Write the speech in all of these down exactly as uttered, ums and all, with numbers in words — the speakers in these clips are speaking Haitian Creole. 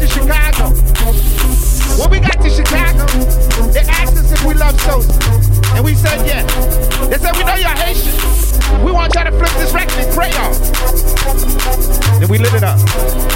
Chicago. When we got to Chicago, they asked us if we love Sosa. And we said yeah. They said we know you're Haitian. We want y'all to flip this record in crayon. Then we lit it up.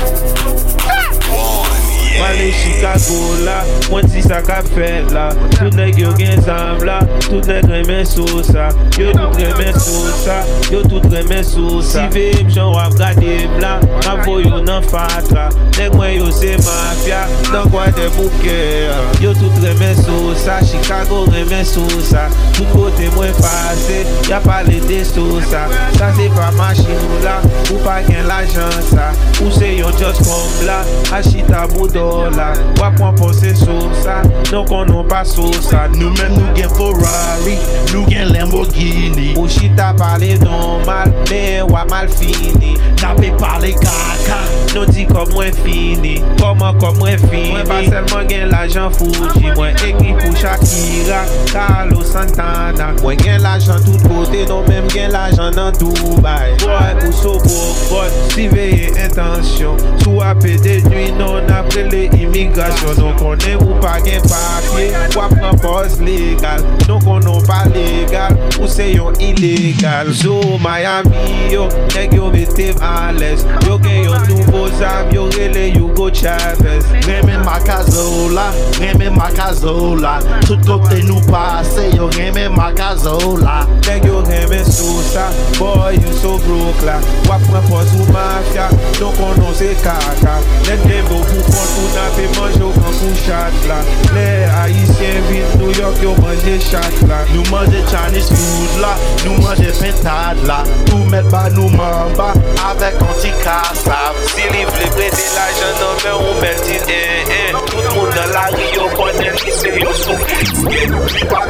Mane Chicago la, mwen si sa ka fet la. Tout nèg yo gen zam la, tout nèg remen Sosa. Yo tout remen Sosa, yo tout remen Sosa. Si ve m jan wap gade m la, ma vo yo nan fatra. Nèg mwen yo se mafia, nan kwa de bouke. Yo tout remen Sosa, Chicago remen Sosa. Tout kote mwen pase, ya pale de Sosa. Sa se pa machin la, ou pa gen l'ajan sa. Ou se yon just kom la, achita boudo. Wap wan pense Sosa, non konon pa Sosa. Nou men nou gen Ferrari, nou gen Lamborghini. Ou chita pale normal, men wap mal fini. Nape pale kaka, non di kom mwen fini. Koman kom mwen fini. Mwen pa selman gen l'ajan Fuji. Mwen ekri pou Shakira, Carlos Santana. Mwen gen l'ajan tout kote, non men gen l'ajan nan Dubai. Boy ou so broke, but si veye intensyon. Sou apè de nuit, non apre le immigration. Non konen ou pa gen papye, wap nan pos legal. Non konon pa legal, ou se yon illegal. Zo Miami yo, neg yo vete males. Yo gen yon nouvo zam, yo rele Hugo Chavez. Remen Makazola, remen Makazola. Tout kote nou pase, yo remen Makazola. Neg yo remen Sosa, boy you so broke la. Wap nan pos ou mafia, non konon se kaka. Neg dem bo pou kont ou na pe manjo kan pou chat la. Le Haitien vin New York yo manje chat la. Nou manje Chinese food la, nou manje pentade la. Ou met ba nou mamba, avek anti-kassab. Si li vle prete l'ajan nan men ou met din en en. Tout moun nan la ri yo konen li se yo sou.